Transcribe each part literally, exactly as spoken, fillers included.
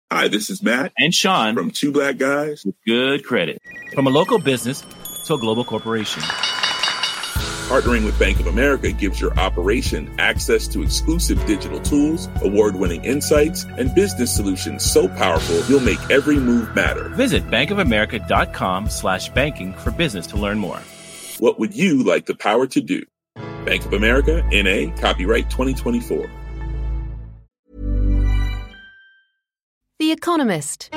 Hi, this is Matt and Sean from Two Black Guys with Good Credit. From a local business to a global corporation, partnering with Bank of America gives your operation access to exclusive digital tools, award-winning insights, and business solutions so powerful you'll make every move matter. Visit bankofamerica.com slash banking for business to learn more. What would you like the power to do? Bank of America, N A, copyright twenty twenty-four. The Economist.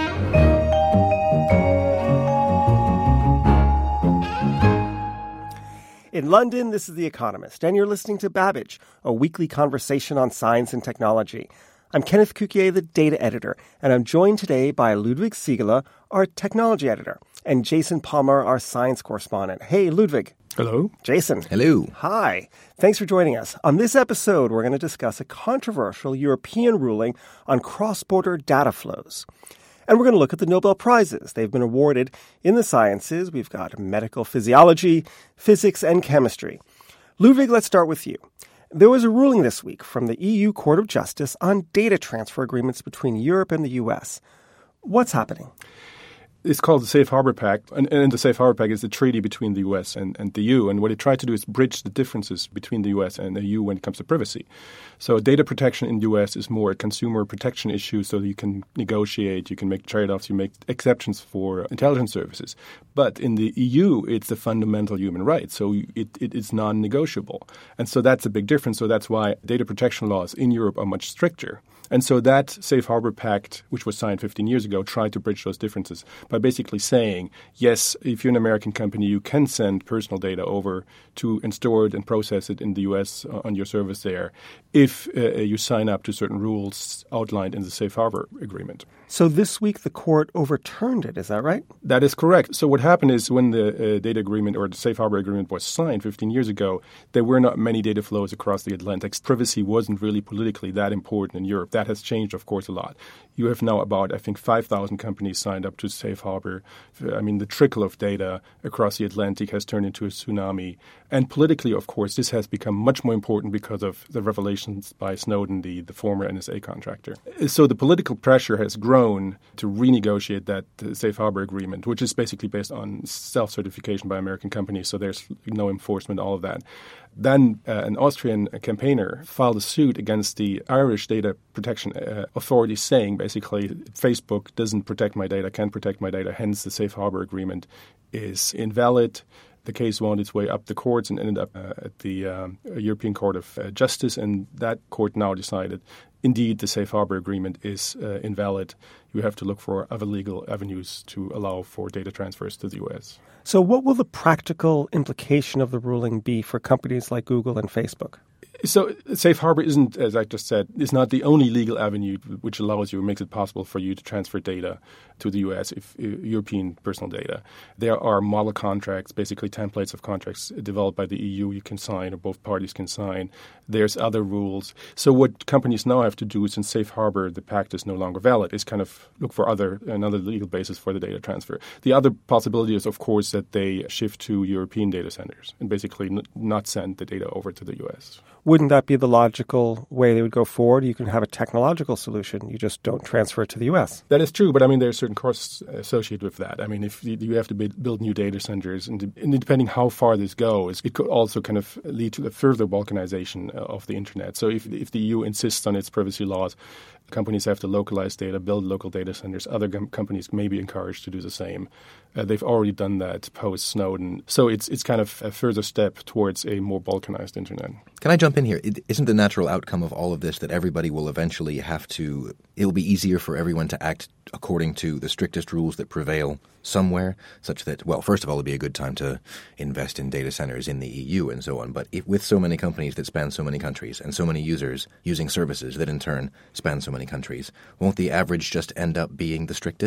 In London, this is The Economist, and you're listening to Babbage, a weekly conversation on science and technology. I'm Kenneth Cukier, the data editor, and I'm joined today by Ludwig Siegele, our technology editor, and Jason Palmer, our science correspondent. Hey, Ludwig. Hello. Jason. Hello. Hi. Thanks for joining us. On this episode, we're going to discuss a controversial European ruling on cross-border data flows. And we're going to look at the Nobel Prizes. They've been awarded in the sciences. We've got medical physiology, physics, and chemistry. Ludwig, let's start with you. There was a ruling this week from the E U Court of Justice on data transfer agreements between Europe and the U S. What's happening? It's called the Safe Harbor Pact, and, and the Safe Harbor Pact is the treaty between the U S and, and the E U. And what it tried to do is bridge the differences between the U S and the E U when it comes to privacy. So data protection in the U S is more a consumer protection issue, so you can negotiate, you can make trade-offs, you make exceptions for intelligence services. But in the E U, it's a fundamental human right, so it, it, it's non-negotiable. And so that's a big difference. So that's why data protection laws in Europe are much stricter. And so that Safe Harbor Pact, which was signed fifteen years ago, tried to bridge those differences by basically saying, yes, if you're an American company, you can send personal data over to and store it and process it in the U S on your service there if uh, you sign up to certain rules outlined in the Safe Harbor Agreement. So this week the court overturned it, is that right? That is correct. So what happened is when the uh, data agreement or the Safe Harbor Agreement was signed fifteen years ago, there were not many data flows across the Atlantic. Privacy wasn't really politically that important in Europe. That has changed, of course, a lot. You have now about, I think, five thousand companies signed up to Safe Harbor. I mean, the trickle of data across the Atlantic has turned into a tsunami. And politically, of course, this has become much more important because of the revelations by Snowden, the, the former N S A contractor. So the political pressure has grown to renegotiate that uh, Safe Harbor Agreement, which is basically based on self-certification by American companies, so there's no enforcement, all of that. Then uh, an Austrian campaigner filed a suit against the Irish data protection uh, authorities saying basically Facebook doesn't protect my data, can't protect my data, hence the Safe Harbor Agreement is invalid. The case wound its way up the courts and ended up uh, at the um, European Court of uh, Justice, and that court now decided, indeed, the Safe Harbor Agreement is uh, invalid. You have to look for other legal avenues to allow for data transfers to the U S. So what will the practical implication of the ruling be for companies like Google and Facebook? So Safe Harbor isn't, as I just said, is not the only legal avenue which allows you, makes it possible for you to transfer data to the U S, if, uh, European personal data. There are model contracts, basically templates of contracts developed by the E U you can sign or both parties can sign. There's other rules. So what companies now have to do, since Safe Harbor, the pact is no longer valid, is kind of look for other another legal basis for the data transfer. The other possibility is, of course, that they shift to European data centers and basically n- not send the data over to the U S. Wouldn't that be the logical way they would go forward? You can have a technological solution. You just don't transfer it to the U S. That is true, but I mean, there are certain costs associated with that. I mean, if you have to build new data centers, and depending how far this goes, it could also kind of lead to a further balkanization of the internet. So if, if the E U insists on its privacy laws, companies have to localize data, build local data centers. Other com- companies may be encouraged to do the same. Uh, they've already done that post-Snowden. So it's it's kind of a further step towards a more balkanized internet. Can I jump in here? It, isn't the natural outcome of all of this that everybody will eventually have to – it will be easier for everyone to act according to the strictest rules that prevail somewhere, such that, well, first of all, it would be a good time to invest in data centers in the E U and so on. But if, with so many companies that span so many countries and so many users using services that in turn span so many countries, won't the average just end up being the strictest?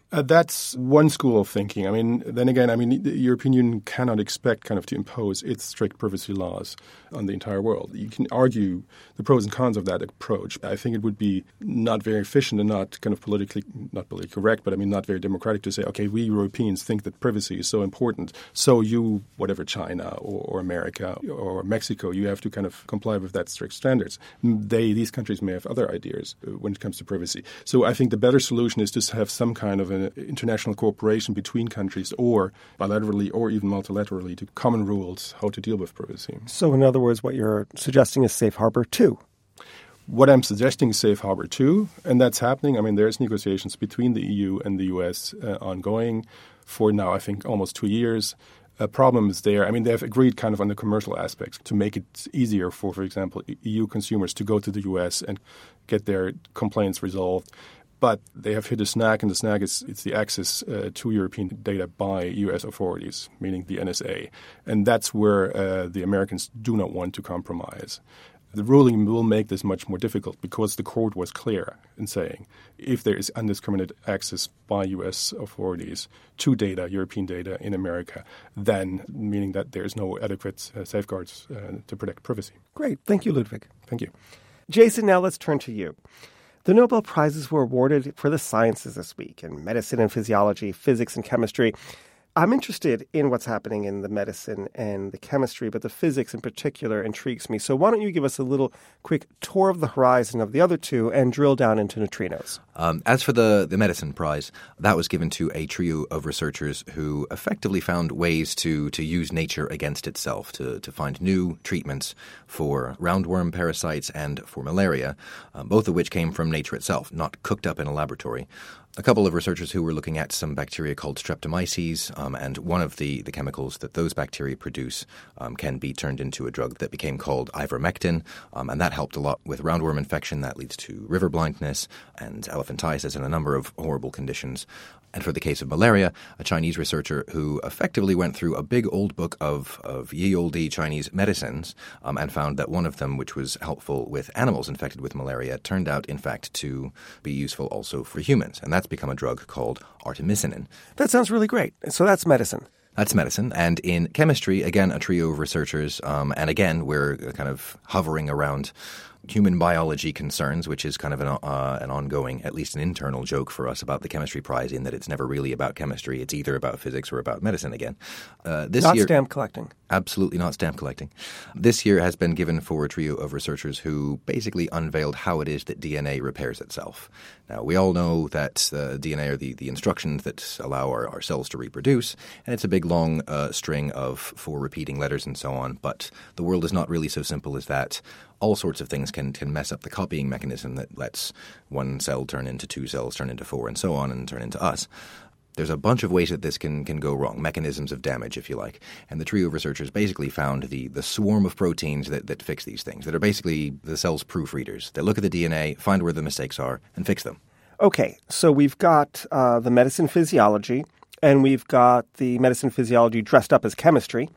Uh, that's one school of thinking. I mean, then again, I mean, the European Union cannot expect kind of to impose its strict privacy laws on the entire world. You can argue the pros and cons of that approach. I think it would be not very efficient and not kind of politically, not politically correct, but I mean, not very democratic to say, okay, we Europeans think that privacy is so important, so you, whatever, China or, or America or Mexico, you have to kind of comply with that strict standards. They, these countries may have other ideas when it comes to privacy. So I think the better solution is to have some kind of an international cooperation between countries, or bilaterally or even multilaterally, to common rules how to deal with privacy. So in other words, what you're suggesting is Safe Harbor two. What I'm suggesting is Safe Harbor two, and that's happening. I mean, there's negotiations between the E U and the U S uh, ongoing for now, I think, almost two years. A problem is there. I mean, they've agreed kind of on the commercial aspects to make it easier for, for example, E U consumers to go to the U S and get their complaints resolved. But they have hit a snag, and the snag is it's the access uh, to European data by U S authorities, meaning the N S A. And that's where uh, the Americans do not want to compromise. The ruling will make this much more difficult because the court was clear in saying if there is undiscriminated access by U S authorities to data, European data in America, then meaning that there is no adequate uh, safeguards uh, to protect privacy. Great. Thank you, Ludwig. Thank you. Jason, now let's turn to you. The Nobel Prizes were awarded for the sciences this week in medicine and physiology, physics and chemistry. I'm interested in what's happening in the medicine and the chemistry, but the physics in particular intrigues me. So why don't you give us a little quick tour of the horizon of the other two and drill down into neutrinos? Um, as for the, the medicine prize, that was given to a trio of researchers who effectively found ways to, to use nature against itself, to, to find new treatments for roundworm parasites and for malaria, um, both of which came from nature itself, not cooked up in a laboratory. A couple of researchers who were looking at some bacteria called streptomyces, um, and one of the, the chemicals that those bacteria produce um, can be turned into a drug that became called ivermectin, um, and that helped a lot with roundworm infection. That leads to river blindness and elephantiasis and a number of horrible conditions. And for the case of malaria, a Chinese researcher who effectively went through a big old book of, of ye olde Chinese medicines um, and found that one of them, which was helpful with animals infected with malaria, turned out, in fact, to be useful also for humans. And that's become a drug called artemisinin. That sounds really great. So that's medicine. That's medicine. And in chemistry, again, a trio of researchers. Um, and again, we're kind of hovering around human biology concerns, which is kind of an, uh, an ongoing, at least an internal joke for us about the chemistry prize, in that it's never really about chemistry. It's either about physics or about medicine again. Uh, this not year, stamp collecting. Absolutely not stamp collecting. This year has been given for a trio of researchers who basically unveiled how it is that D N A repairs itself. Now, we all know that uh, D N A are the, the instructions that allow our, our cells to reproduce, and it's a big, long uh, string of four repeating letters and so on, but the world is not really so simple as that. All sorts of things can, can mess up the copying mechanism that lets one cell turn into two cells, turn into four, and so on, and turn into us. There's a bunch of ways that this can, can go wrong, mechanisms of damage, if you like. And the trio of researchers basically found the, the swarm of proteins that, that fix these things, that are basically the cell's proofreaders. They look at the D N A, find where the mistakes are, and fix them. Okay, so we've got uh, the medicine physiology, and we've got the medicine physiology dressed up as chemistry.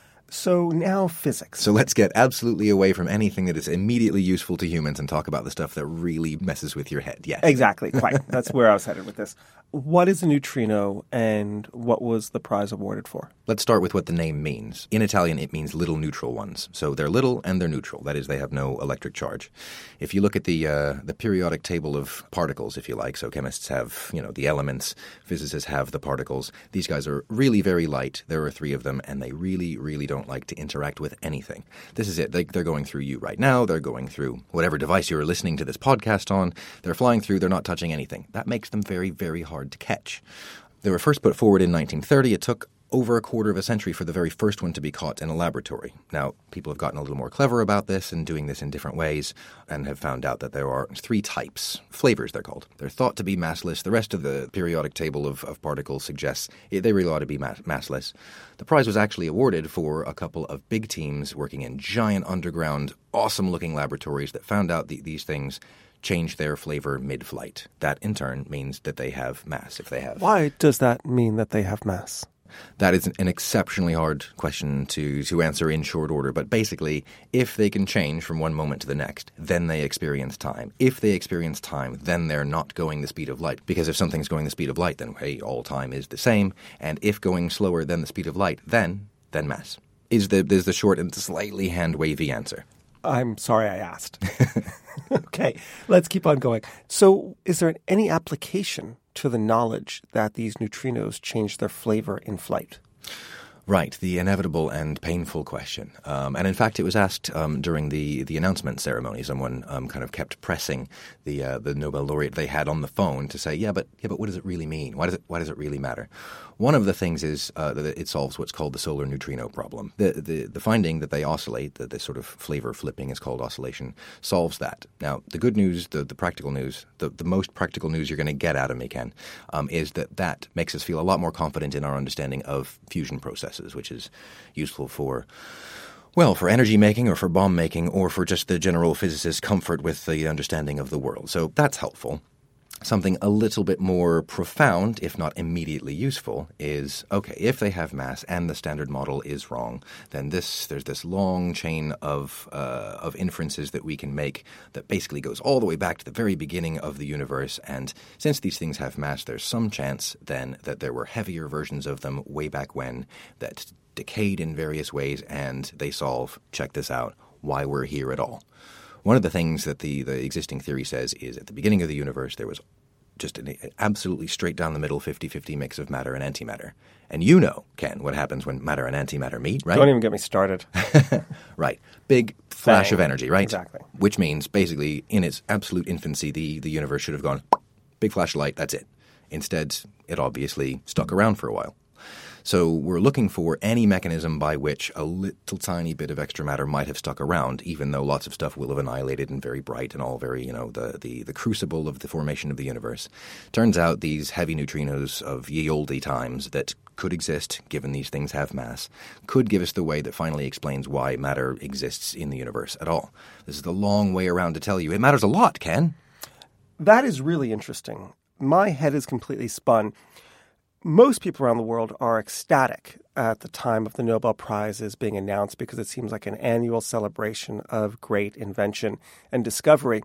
So now physics. So let's get absolutely away from anything that is immediately useful to humans and talk about the stuff that really messes with your head. Yes. Exactly. Quite. That's where I was headed with this. What is a neutrino and what was the prize awarded for? Let's start with what the name means. In Italian, it means little neutral ones. So they're little and they're neutral. That is, they have no electric charge. If you look at the uh, the periodic table of particles, if you like, so chemists have, you know, the elements, physicists have the particles. These guys are really very light. There are three of them, and they really, really don't like to interact with anything. This is it. They, they're going through you right now. They're going through whatever device you're listening to this podcast on. They're flying through. They're not touching anything. That makes them very, very hard to catch. They were first put forward in nineteen thirty. It took over a quarter of a century for the very first one to be caught in a laboratory. Now, people have gotten a little more clever about this and doing this in different ways and have found out that there are three types, flavors they're called. They're thought to be massless. The rest of the periodic table of, of particles suggests they really ought to be mass- massless. The prize was actually awarded for a couple of big teams working in giant underground, awesome-looking laboratories that found out the, these things change their flavor mid-flight. That, in turn, means that they have mass, if they have. Why does that mean that they have mass? That is an exceptionally hard question to, to answer in short order. But basically, if they can change from one moment to the next, then they experience time. If they experience time, then they're not going the speed of light. Because if something's going the speed of light, then, hey, all time is the same. And if going slower than the speed of light, then, then mass. Is the, is the short and slightly hand-wavy answer. I'm sorry I asked. Okay, let's keep on going. So is there any application to the knowledge that these neutrinos change their flavor in flight? Right, the inevitable and painful question. Um, and in fact, it was asked um, during the, the announcement ceremony. Someone um, kind of kept pressing the uh, the Nobel laureate they had on the phone to say, yeah, but yeah, but what does it really mean? Why does it why does it really matter? One of the things is uh, that it solves what's called the solar neutrino problem. The, the the finding that they oscillate, that this sort of flavor flipping is called oscillation, solves that. Now, the good news, the, the practical news, the, the most practical news you're going to get out of me, Ken, um, is that that makes us feel a lot more confident in our understanding of fusion processes, which is useful for, well, for energy making or for bomb making or for just the general physicist's comfort with the understanding of the world. So that's helpful. Something a little bit more profound, if not immediately useful, is, okay, if they have mass and the standard model is wrong, then this there's this long chain of uh, of inferences that we can make that basically goes all the way back to the very beginning of the universe. And since these things have mass, there's some chance then that there were heavier versions of them way back when that decayed in various ways, and they solve, check this out, why we're here at all. One of the things that the, the existing theory says is at the beginning of the universe there was just an absolutely straight down the middle fifty-fifty mix of matter and antimatter. And you know, Ken, what happens when matter and antimatter meet, right? Don't even get me started. Right. Big flash Bang. of energy, right? Exactly. Which means basically in its absolute infancy the, the universe should have gone, big flash of light, that's it. Instead, it obviously stuck around for a while. So we're looking for any mechanism by which a little tiny bit of extra matter might have stuck around, even though lots of stuff will have annihilated and very bright and all very, you know, the, the, the crucible of the formation of the universe. Turns out these heavy neutrinos of ye olde times that could exist, given these things have mass, could give us the way that finally explains why matter exists in the universe at all. This is the long way around to tell you it matters a lot, Ken. That is really interesting. My head is completely spun. Most people around the world are ecstatic at the time of the Nobel Prizes being announced because it seems like an annual celebration of great invention and discovery.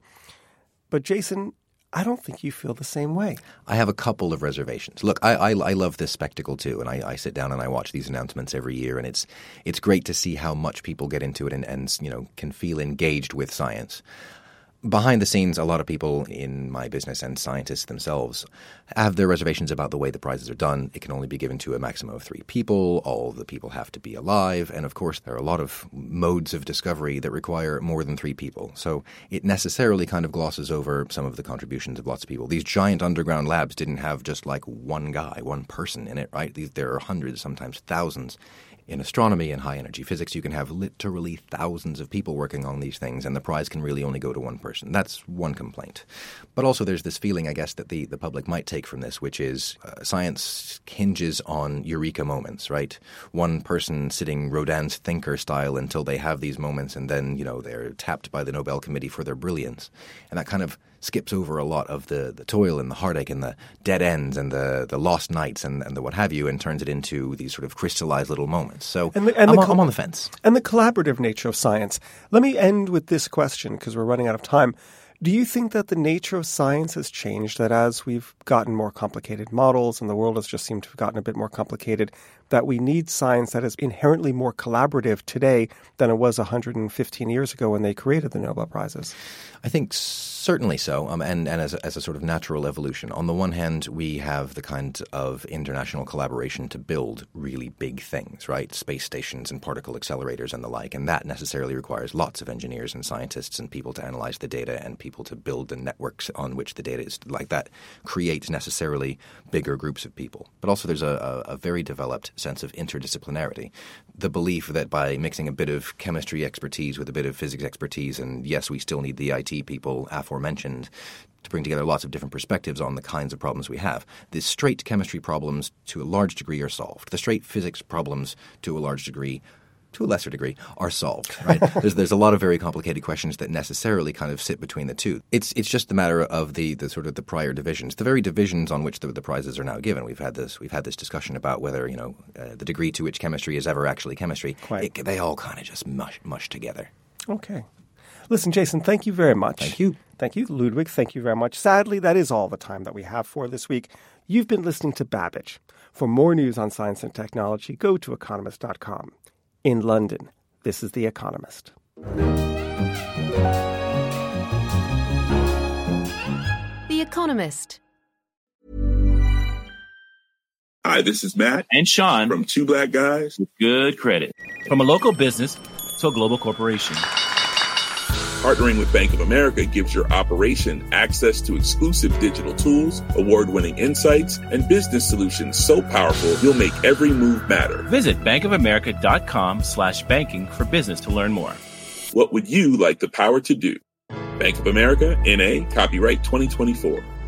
But Jason, I don't think you feel the same way. I have a couple of reservations. Look, I I, I love this spectacle too, and I, I sit down and I watch these announcements every year, and it's it's great to see how much people get into it and, and you know can feel engaged with science. Behind the scenes, a lot of people in my business and scientists themselves have their reservations about the way the prizes are done. It can only be given to a maximum of three people. All the people have to be alive. And of course, there are a lot of modes of discovery that require more than three people. So it necessarily kind of glosses over some of the contributions of lots of people. These giant underground labs didn't have just like one guy, one person in it, right? These, there are hundreds, sometimes thousands. In astronomy and high-energy physics, you can have literally thousands of people working on these things, and the prize can really only go to one person. That's one complaint. But also there's this feeling, I guess, that the, the public might take from this, which is uh, science hinges on eureka moments, right? One person sitting Rodin's thinker style until they have these moments, and then, you know, they're tapped by the Nobel Committee for their brilliance. And that kind of skips over a lot of the, the toil and the heartache and the dead ends and the, the lost nights and, and the what have you, and turns it into these sort of crystallized little moments. So and the, and I'm, the on, col- I'm on the fence. And the collaborative nature of science. Let me end with this question because we're running out of time. Do you think that the nature of science has changed, that as we've gotten more complicated models and the world has just seemed to have gotten a bit more complicated, that we need science that is inherently more collaborative today than it was one hundred fifteen years ago when they created the Nobel Prizes? I think certainly so, um, and, and as, a, as a sort of natural evolution. On the one hand, we have the kind of international collaboration to build really big things, right? Space stations and particle accelerators and the like, and that necessarily requires lots of engineers and scientists and people to analyze the data and people to build the networks on which the data is. Like that creates necessarily bigger groups of people. But also there's a, a, a very developed sense of interdisciplinarity. The belief that by mixing a bit of chemistry expertise with a bit of physics expertise, and yes, we still need the I T people aforementioned to bring together lots of different perspectives on the kinds of problems we have. The straight chemistry problems to a large degree are solved. The straight physics problems to a large degree to a lesser degree, are solved, right? there's there's a lot of very complicated questions that necessarily kind of sit between the two. It's it's just a matter of the, the sort of the prior divisions, the very divisions on which the, the prizes are now given. We've had this we've had this discussion about whether, you know, uh, the degree to which chemistry is ever actually chemistry. It, they all kind of just mush mush together. Okay. Listen, Jason, thank you very much. Thank you. Thank you. Ludwig, thank you very much. Sadly, that is all the time that we have for this week. You've been listening to Babbage. For more news on science and technology, go to economist dot com. In London, this is The Economist. The Economist. Hi, this is Matt And Sean from Two Black Guys with Good Credit. From a local business to a global corporation. Partnering with Bank of America gives your operation access to exclusive digital tools, award-winning insights, and business solutions so powerful you'll make every move matter. Visit bankofamerica.com slash banking for business to learn more. What would you like the power to do? Bank of America, N A, copyright twenty twenty-four.